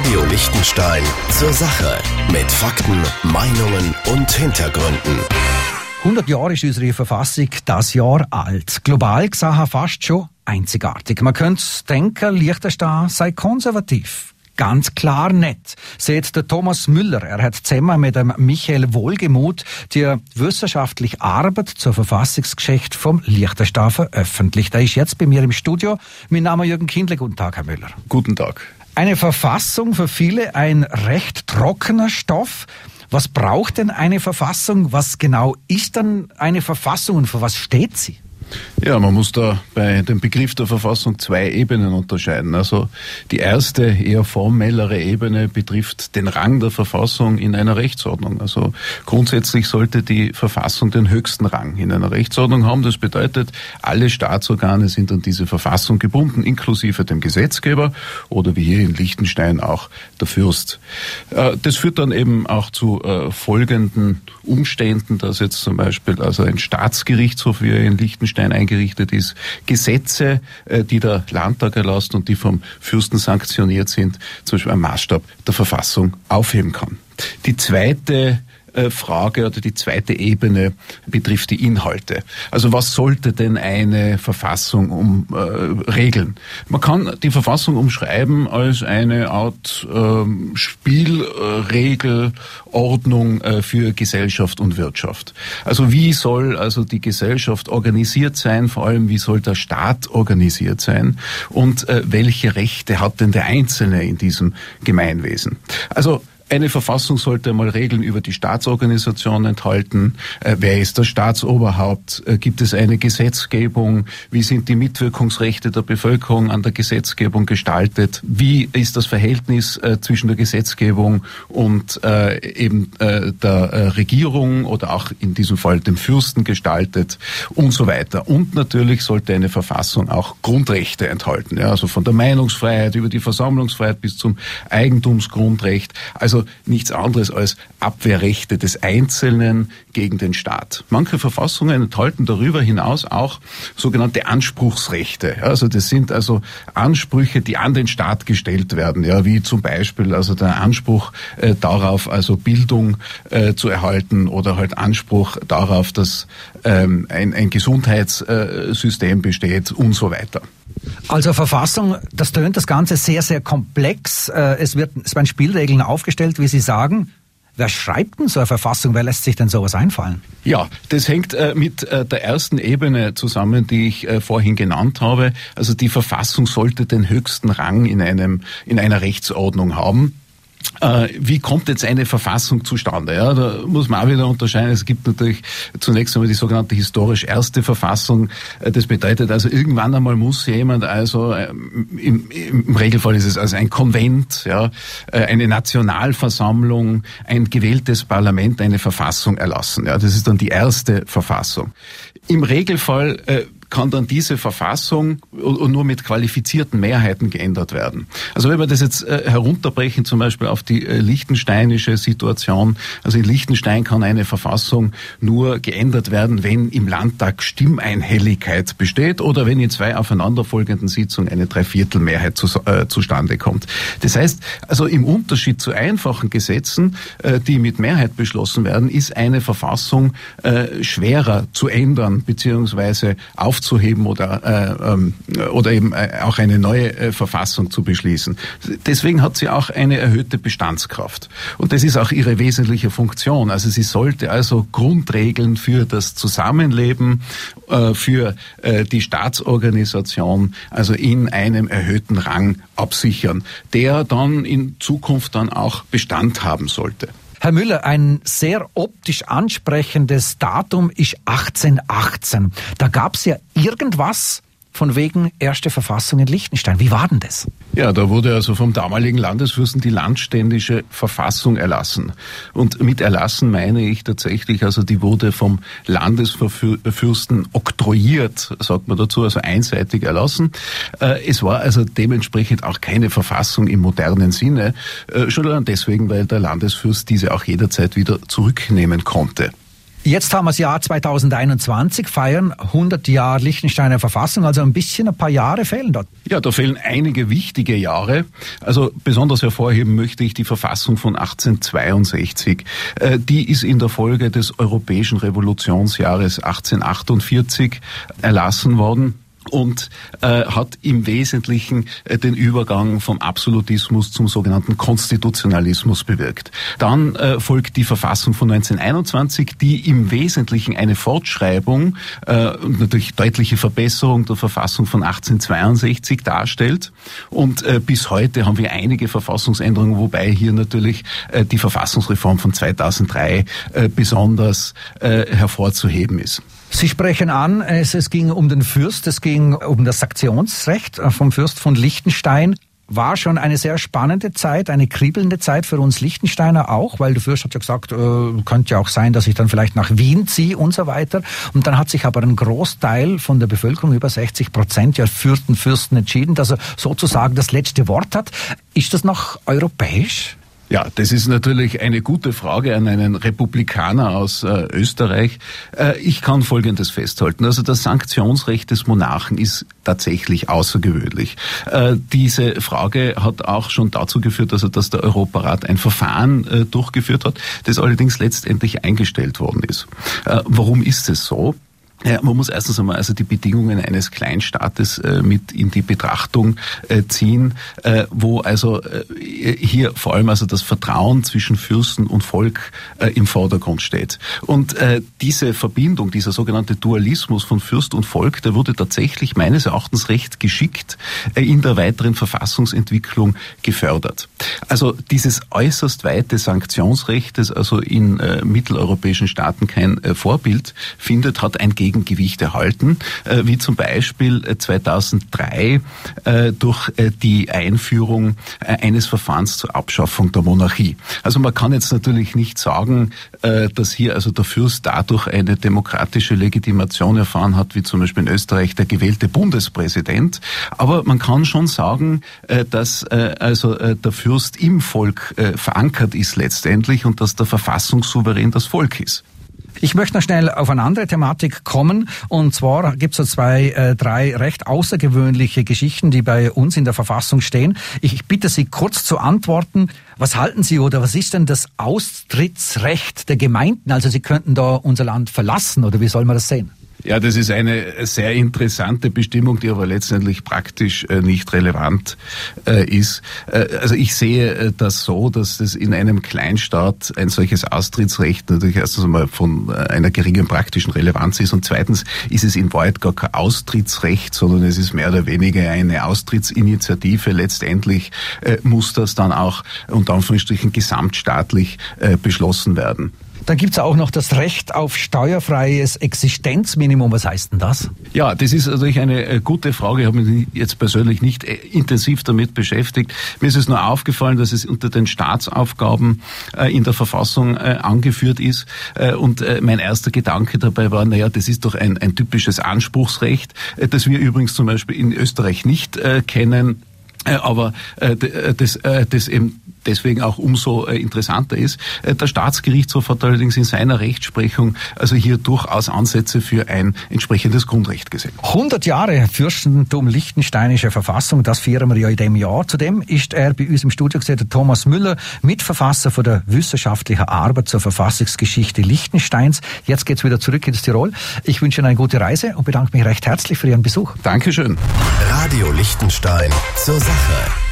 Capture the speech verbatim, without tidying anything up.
Radio Liechtenstein zur Sache mit Fakten, Meinungen und Hintergründen. hundert Jahre ist unsere Verfassung das Jahr alt. Global gesehen fast schon einzigartig. Man könnte denken, Liechtenstein sei konservativ. Ganz klar nicht, sagt der Thomas Müller. Er hat zusammen mit dem Michael Wohlgemuth die wissenschaftliche Arbeit zur Verfassungsgeschichte vom Liechtenstein veröffentlicht. Er ist jetzt bei mir im Studio. Mein Name ist Jürgen Kindle. Guten Tag, Herr Müller. Guten Tag. Eine Verfassung für viele ein recht trockener Stoff. Was braucht denn eine Verfassung? Was genau ist dann eine Verfassung und für was steht sie? Ja, man muss da bei dem Begriff der Verfassung zwei Ebenen unterscheiden. Also die erste, eher formellere Ebene betrifft den Rang der Verfassung in einer Rechtsordnung. Also grundsätzlich sollte die Verfassung den höchsten Rang in einer Rechtsordnung haben. Das bedeutet, alle Staatsorgane sind an diese Verfassung gebunden, inklusive dem Gesetzgeber oder wie hier in Liechtenstein auch der Fürst. Das führt dann eben auch zu folgenden Umständen, dass jetzt zum Beispiel also ein Staatsgerichtshof, wie er in Liechtenstein eingerichtet ist, Gesetze, die der Landtag erlasst und die vom Fürsten sanktioniert sind, zum Beispiel am Maßstab der Verfassung aufheben kann. Die zweite Frage oder die zweite Ebene betrifft die Inhalte. Also was sollte denn eine Verfassung um, äh, regeln? Man kann die Verfassung umschreiben als eine Art äh, Spielregelordnung äh, für Gesellschaft und Wirtschaft. Also wie soll also die Gesellschaft organisiert sein, vor allem wie soll der Staat organisiert sein und äh, welche Rechte hat denn der Einzelne in diesem Gemeinwesen? Also eine Verfassung sollte mal Regeln über die Staatsorganisation enthalten. Äh, wer ist das Staatsoberhaupt? Äh, gibt es eine Gesetzgebung? Wie sind die Mitwirkungsrechte der Bevölkerung an der Gesetzgebung gestaltet? Wie ist das Verhältnis äh, zwischen der Gesetzgebung und äh, eben äh, der äh, Regierung oder auch in diesem Fall dem Fürsten gestaltet und so weiter. Und natürlich sollte eine Verfassung auch Grundrechte enthalten. Ja, also von der Meinungsfreiheit über die Versammlungsfreiheit bis zum Eigentumsgrundrecht. Also Also nichts anderes als Abwehrrechte des Einzelnen gegen den Staat. Manche Verfassungen enthalten darüber hinaus auch sogenannte Anspruchsrechte. Also das sind also Ansprüche, die an den Staat gestellt werden, ja, wie zum Beispiel also der Anspruch äh, darauf, also Bildung äh, zu erhalten oder halt Anspruch darauf, dass ähm, ein, ein Gesundheitssystem besteht und so weiter. Also Verfassung, das tönt das Ganze sehr, sehr komplex. Es wird, es werden Spielregeln aufgestellt, wie Sie sagen. Wer schreibt denn so eine Verfassung? Wer lässt sich denn sowas einfallen? Ja, das hängt äh, mit äh, der ersten Ebene zusammen, die ich äh, vorhin genannt habe. Also die Verfassung sollte den höchsten Rang in einem, in einer Rechtsordnung haben. Äh, wie kommt jetzt eine Verfassung zustande? Ja, da muss man auch wieder unterscheiden. Es gibt natürlich zunächst einmal die sogenannte historisch erste Verfassung. Äh, das bedeutet also, irgendwann einmal muss jemand, also äh, im, im Regelfall ist es also ein Konvent, ja, äh, eine Nationalversammlung, ein gewähltes Parlament eine Verfassung erlassen. Ja, das ist dann die erste Verfassung. Im Regelfall äh, kann dann diese Verfassung und nur mit qualifizierten Mehrheiten geändert werden. Also wenn wir das jetzt äh, herunterbrechen, zum Beispiel auf die äh, liechtensteinische Situation, also in Liechtenstein kann eine Verfassung nur geändert werden, wenn im Landtag Stimmeinhelligkeit besteht oder wenn in zwei aufeinanderfolgenden Sitzungen eine Dreiviertelmehrheit zu, äh, zustande kommt. Das heißt, also im Unterschied zu einfachen Gesetzen, äh, die mit Mehrheit beschlossen werden, ist eine Verfassung äh, schwerer zu ändern beziehungsweise auf aufzuheben oder äh, ähm, oder eben äh, auch eine neue äh, Verfassung zu beschließen. Deswegen hat sie auch eine erhöhte Bestandskraft. Und das ist auch ihre wesentliche Funktion. Also sie sollte also Grundregeln für das Zusammenleben, äh, für äh, die Staatsorganisation, also in einem erhöhten Rang absichern, der dann in Zukunft dann auch Bestand haben sollte. Herr Müller, ein sehr optisch ansprechendes Datum ist achtzehnhundertachtzehn. Da gab es ja irgendwas von wegen erste Verfassung in Liechtenstein. Wie war denn das? Ja, da wurde also vom damaligen Landesfürsten die landständische Verfassung erlassen. Und mit erlassen meine ich tatsächlich, also die wurde vom Landesfürsten oktroyiert, sagt man dazu, also einseitig erlassen. Es war also dementsprechend auch keine Verfassung im modernen Sinne, schon allein deswegen, weil der Landesfürst diese auch jederzeit wieder zurücknehmen konnte. Jetzt haben wir das Jahr zweitausendeinundzwanzig, feiern hundert Jahre Liechtensteiner Verfassung, also ein bisschen, ein paar Jahre fehlen dort. Ja, da fehlen einige wichtige Jahre. Also besonders hervorheben möchte ich die Verfassung von achtzehnhundertzweiundsechzig. Äh, die ist in der Folge des Europäischen Revolutionsjahres achtzehnhundertachtundvierzig erlassen worden. Und äh, hat im Wesentlichen äh, den Übergang vom Absolutismus zum sogenannten Konstitutionalismus bewirkt. Dann äh, folgt die Verfassung von neunzehnhunderteinundzwanzig, die im Wesentlichen eine Fortschreibung äh, und natürlich deutliche Verbesserung der Verfassung von achtzehnhundertzweiundsechzig darstellt. Und äh, bis heute haben wir einige Verfassungsänderungen, wobei hier natürlich äh, die Verfassungsreform von zweitausenddrei äh, besonders äh, hervorzuheben ist. Sie sprechen an, es, es ging um den Fürst, es ging um das Saktionsrecht vom Fürst von Liechtenstein. War schon eine sehr spannende Zeit, eine kribbelnde Zeit für uns Liechtensteiner auch, weil der Fürst hat ja gesagt, äh, könnte ja auch sein, dass ich dann vielleicht nach Wien ziehe und so weiter. Und dann hat sich aber ein Großteil von der Bevölkerung, über sechzig Prozent, ja für den Fürsten entschieden, dass er sozusagen das letzte Wort hat. Ist das noch europäisch? Ja, das ist natürlich eine gute Frage an einen Republikaner aus äh, Österreich. Äh, ich kann Folgendes festhalten. Also das Sanktionsrecht des Monarchen ist tatsächlich außergewöhnlich. Äh, diese Frage hat auch schon dazu geführt, also dass der Europarat ein Verfahren äh, durchgeführt hat, das allerdings letztendlich eingestellt worden ist. Äh, warum ist es so? Ja, man muss erstens einmal also die Bedingungen eines Kleinstaates äh, mit in die Betrachtung äh, ziehen, äh, wo also äh, hier vor allem also das Vertrauen zwischen Fürsten und Volk äh, im Vordergrund steht. Und äh, diese Verbindung, dieser sogenannte Dualismus von Fürst und Volk, der wurde tatsächlich meines Erachtens recht geschickt äh, in der weiteren Verfassungsentwicklung gefördert. Also dieses äußerst weite Sanktionsrecht, das also in äh, mitteleuropäischen Staaten kein äh, Vorbild findet, hat ein Gegengewicht erhalten, äh, wie zum Beispiel äh, zweitausenddrei äh, durch äh, die Einführung äh, eines Verfahrens zur Abschaffung der Monarchie. Also man kann jetzt natürlich nicht sagen, äh, dass hier also der Fürst dadurch eine demokratische Legitimation erfahren hat, wie zum Beispiel in Österreich der gewählte Bundespräsident. Aber man kann schon sagen, äh, dass äh, also äh, der Fürst im Volk äh, verankert ist letztendlich und dass der Verfassungssouverän das Volk ist. Ich möchte noch schnell auf eine andere Thematik kommen. Und zwar gibt es so zwei, äh, drei recht außergewöhnliche Geschichten, die bei uns in der Verfassung stehen. Ich, ich bitte Sie kurz zu antworten. Was halten Sie oder was ist denn das Austrittsrecht der Gemeinden? Also Sie könnten da unser Land verlassen oder wie soll man das sehen? Ja, das ist eine sehr interessante Bestimmung, die aber letztendlich praktisch äh, nicht relevant äh, ist. Äh, also ich sehe äh, das so, dass es in einem Kleinstaat ein solches Austrittsrecht natürlich erstens einmal von äh, einer geringen praktischen Relevanz ist und zweitens ist es in Wahrheit gar kein Austrittsrecht, sondern es ist mehr oder weniger eine Austrittsinitiative. Letztendlich äh, muss das dann auch unter Anführungsstrichen gesamtstaatlich äh, beschlossen werden. Dann gibt's auch noch das Recht auf steuerfreies Existenzminimum. Was heißt denn das? Ja, das ist natürlich eine gute Frage. Ich habe mich jetzt persönlich nicht intensiv damit beschäftigt. Mir ist es nur aufgefallen, dass es unter den Staatsaufgaben äh, in der Verfassung äh, angeführt ist. Äh, und äh, mein erster Gedanke dabei war, naja, das ist doch ein, ein typisches Anspruchsrecht, äh, das wir übrigens zum Beispiel in Österreich nicht äh, kennen. Aber äh, das, äh, das eben deswegen auch umso äh, interessanter ist. Äh, der Staatsgerichtshof hat allerdings in seiner Rechtsprechung also hier durchaus Ansätze für ein entsprechendes Grundrecht gesehen. hundert Jahre Fürstentum Liechtensteinische Verfassung, das feiern wir ja in dem Jahr. Zudem ist er bei uns im Studio gesessen, Thomas Müller, Mitverfasser von der wissenschaftlichen Arbeit zur Verfassungsgeschichte Liechtensteins. Jetzt geht's wieder zurück ins Tirol. Ich wünsche Ihnen eine gute Reise und bedanke mich recht herzlich für Ihren Besuch. Dankeschön. Radio Liechtenstein zur Sache.